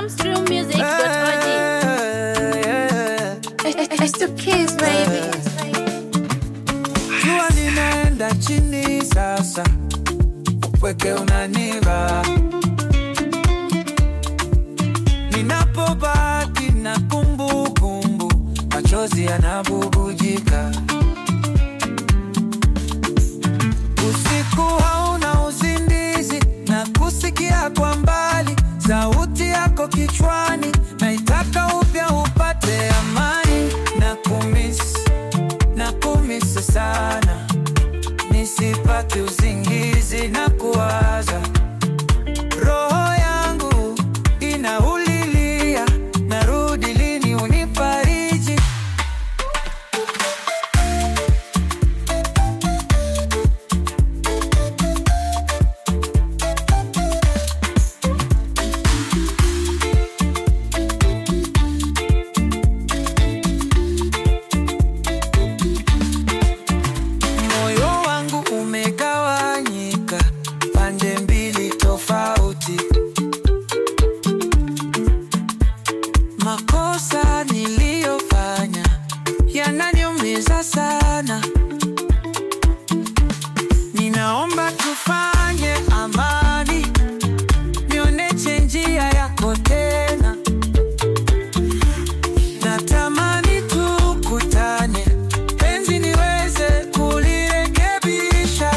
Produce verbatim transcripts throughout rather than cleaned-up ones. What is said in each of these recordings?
zamstream music dot org. It's the kiss, baby. Jua linaenda chini sasa, upweke unaniva. Ninapobaki na kumbukumbu, machozi yanabubujika. Usiku hauna uzindizi, na kusikia kwa mbali sauti yako kichwani. Naitaka upya upate amani. Na kumisi, na kumisi sana, nisipate usingizi na kuwaza. Roho yangu inaulilia, narudi lini unifariji. Moyo wangu umegawanyika pande mbili tofauti. Makosa niliyofanya yananiumiza sana. Ninaomba tufanye amani, nionyeshe njia yako tena. Natamani tukutane, penzi niweze kulirekebisha.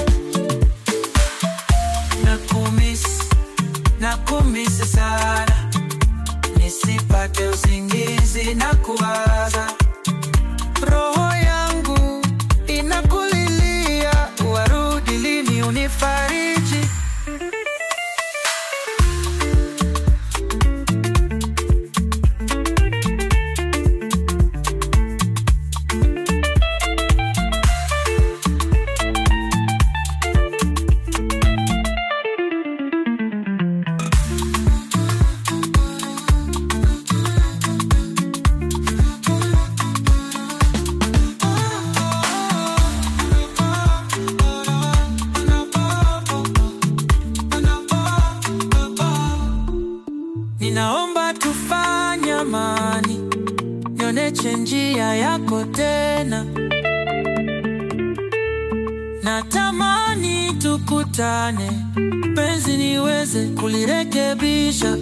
Nakumisi, nakumisi sana, nisipate usingizi na kuwaza. Roho yangu inakulilia, warudi lini unifariji. Ninaomba tufanye amani, nionyeshe njia yako tena. Natamani tukutane, penzi niweze kulirekebisha.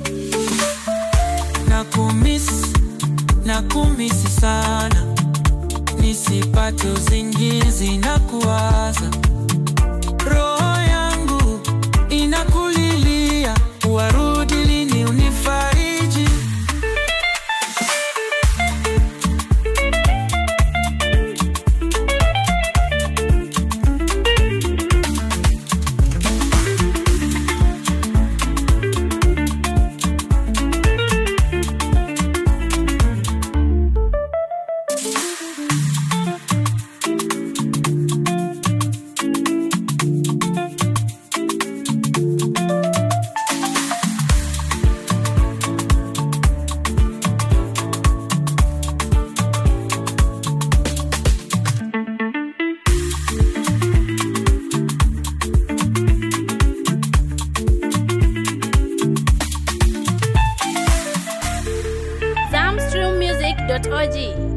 Nakumisi, nakumisi sana, nisipate usingizi na kuwaza. Roho yangu inakulilia, warudi lini unifariji. zamstream music dot org.